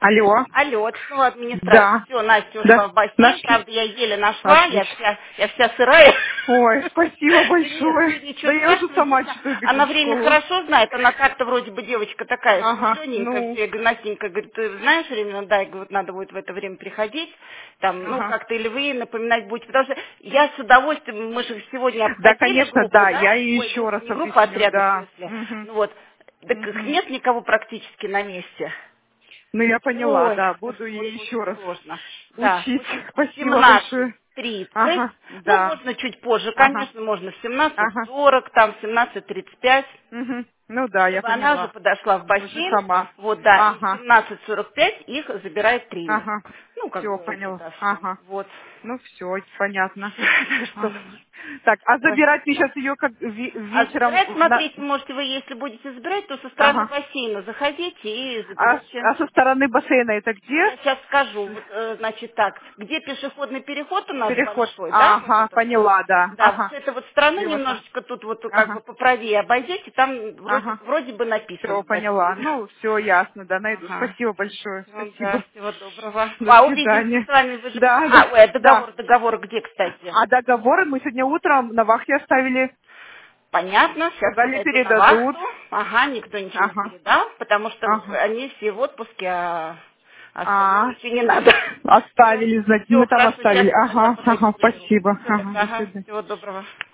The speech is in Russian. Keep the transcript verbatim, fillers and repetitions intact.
Алло. Алло, это снова администрация. Да. Все, Настя ушла Да. в бассейн. Нашли? Правда, я еле нашла, я Отлично. вся, я вся сырая. Ой, спасибо Да нет, большое. все, ничего Да я уже страшного. сама Действительно, чувствую бегу она в время школу. хорошо знает. Она так-то вроде бы девочка такая Ага, смышлененькая. ну, Все, я говорю, Настенька, говорит, ты знаешь временно, да, я говорю, вот надо будет в это время приходить. Там, ну, ага. как-то или вы напоминать будете. Потому что я с удовольствием, мы же сегодня Да, обходили конечно, группу, да, да? я ей Ой, еще группу, раз не группу, а объясню, отряды в да. смысле. Мгм. Ну вот. Так их Мгм. нет никого практически на месте. Ну, я поняла, Ой, да, вот, буду вот ей еще очень раз сложно. Да, учить. восемь- Спасибо семнадцать большое. тридцать. Ага, Ну, да. можно чуть позже, Ага, конечно, можно в семнадцать ага. сорок, там в семнадцать тридцать пять, Мгм. Ну да, я чтобы она уже поняла. подошла в Уже бассейн. сама. Вот, да, и в Ага, семнадцать сорок пять их забирает тренер. ага. Ну, как Все, бы это, поняла. да, все. Ага. Вот. Ну все, понятно. Что? Ага. Так, а Ой. забирать мне сейчас ее как ве- А вечером забирать, на... смотрите, можете вы, если будете забирать, то со стороны Ага. бассейна заходите и А, с- заберите. а со стороны бассейна это где? Я сейчас скажу, вот, э, значит так, где пешеходный переход у нас Переход. большой, да, вот Ага, этот вот. поняла, да. Да, вот с Ага. этой вот стороны Слева. немножечко тут вот как бы Ага. поправее обойдете, там вроде, Ага. вроде бы Все, написано поняла. бассейн. Ну, все ясно, да, найду. Ага. Спасибо большое. Ну да, Спасибо. всего доброго. До А увидимся свидания. с вами, вы же... Да, А, да, ой, а да. договор, договор где, кстати? А договоры мы сегодня утром на вахте оставили. Понятно, сейчас Сказали, подойду на передадут. вахту. Ага, никто ничего не Ага. передал, потому что Ага. они все в отпуске, а остальным А, ничего не надо. Все, оставили, значит, все мы там хорошо, сейчас, оставили. сейчас Ага, подойду, ага, заберу. спасибо. Все, Ага, до ага, свидания. всего доброго.